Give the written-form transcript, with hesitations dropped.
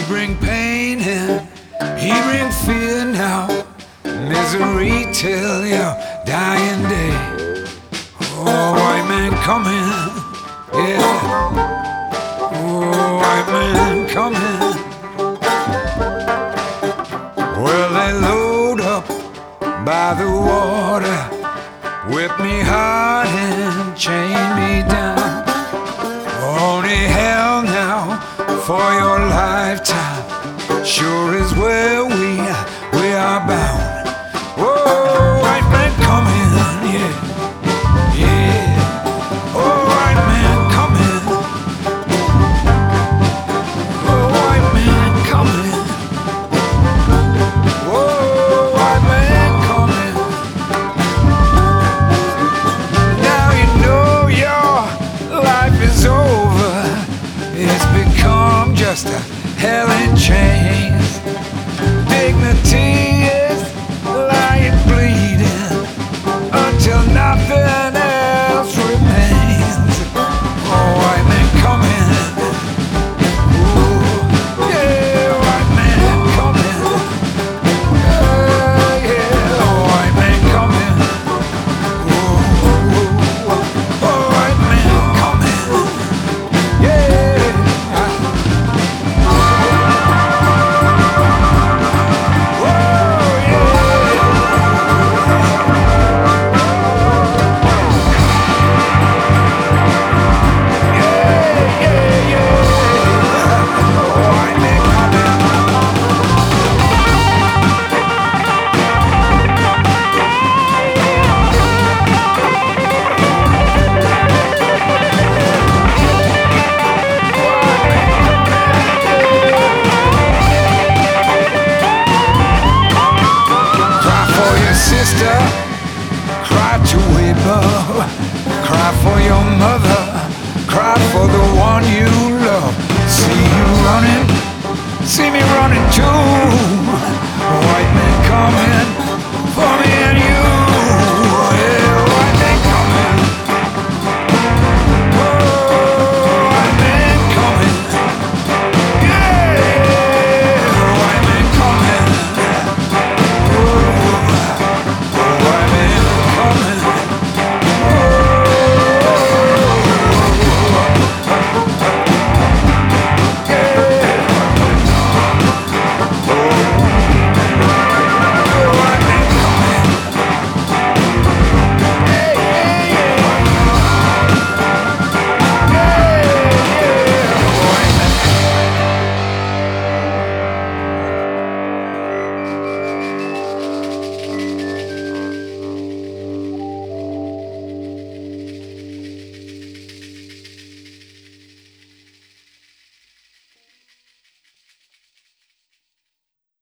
bring pain and he bring fear now, misery till your dying day. Oh, white man coming, yeah. Oh, white man coming. Well, they load up by the water, whip me hard and chain me down. Only hell now for your lifetime sure is where we are bound. Oh, white man coming, yeah, yeah. Oh, white man coming. Oh, white man coming. Oh, white man coming. Now you know your life is over. It's become just a hell in chains. Dignity is lying bleeding until nothing else remains. Oh, white man coming. Ooh, yeah, white man coming. Yeah, oh, white man coming. Ooh, oh, white man coming. Yeah. Sister, cry to above, cry for your mother, cry for the one you love. See you running, see me running too.